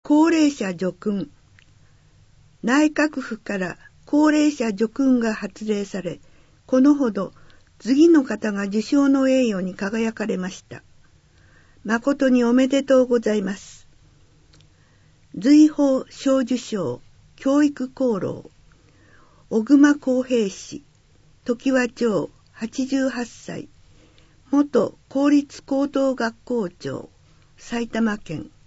高齢者叙勲。内閣府から高齢者叙勲が発令され、このほど次の方が受賞の栄誉に輝かれました。誠におめでとうございます。瑞宝小綬章教育功労、小熊康平氏、常盤町88歳、元公立高等学校長、埼玉県。